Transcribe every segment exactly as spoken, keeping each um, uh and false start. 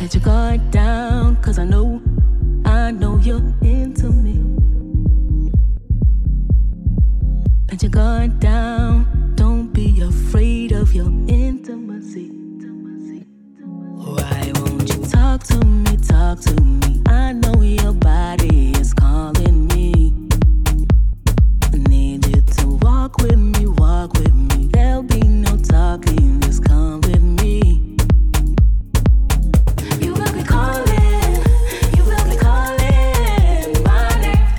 Let your guard down, cause I know, I know you're into me. Let your guard down, don't be afraid of your intimacy. Why won't you talk to me, talk to me? I know your body is calling me. I need you to walk with me, walk with me. There'll be no talking, just come with me. You will be calling, you will be calling my name.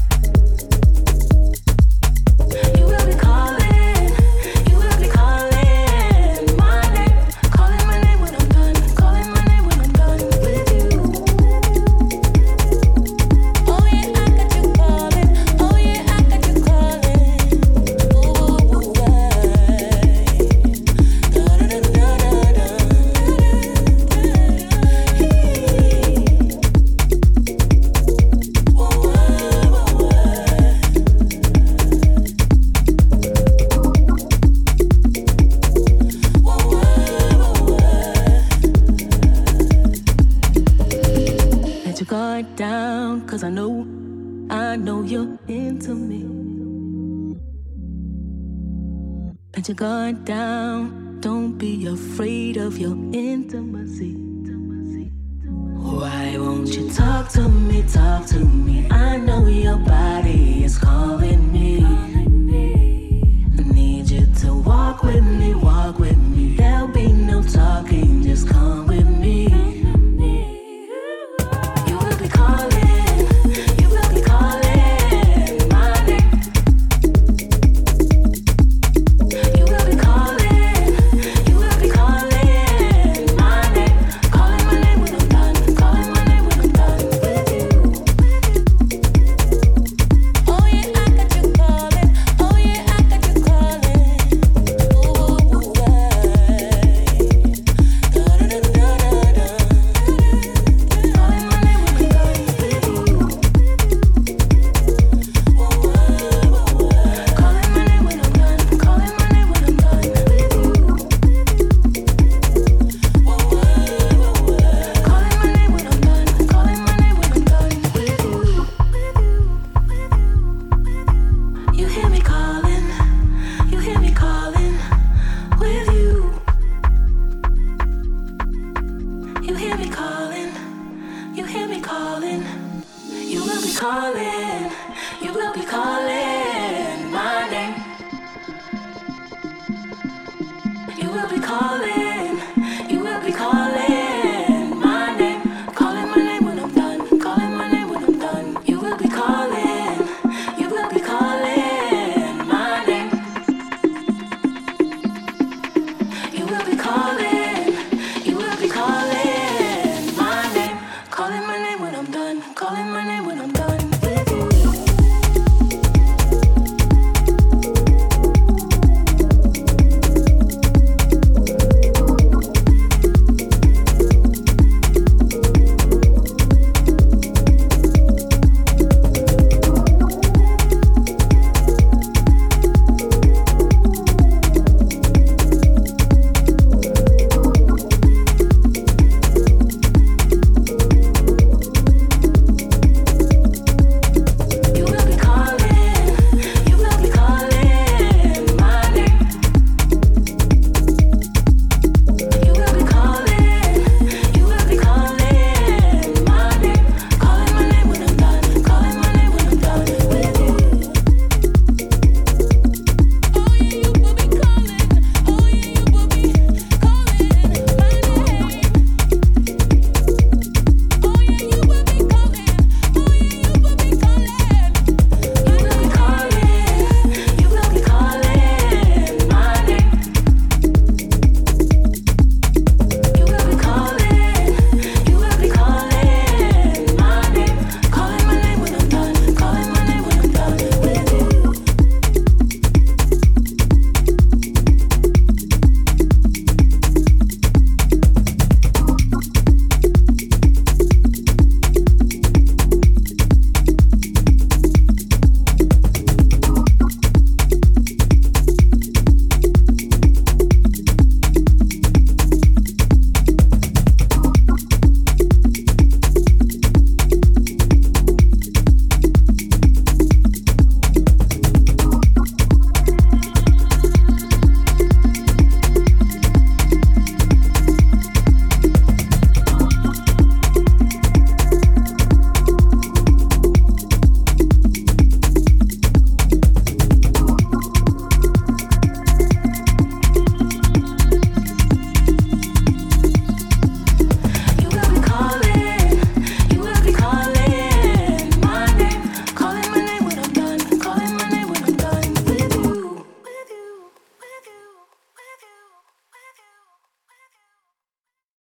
You will be calling, you will be calling my name. Calling my name when I'm done, calling my name when I'm done with you. Oh yeah, I got you calling, oh yeah, I got you calling. Ooh, ooh, ooh, da da da da da. Let your guard down, cause I know, I know you're into me. Let your guard down, don't be afraid of your intimacy. Why won't you talk to me, talk to me? I know your body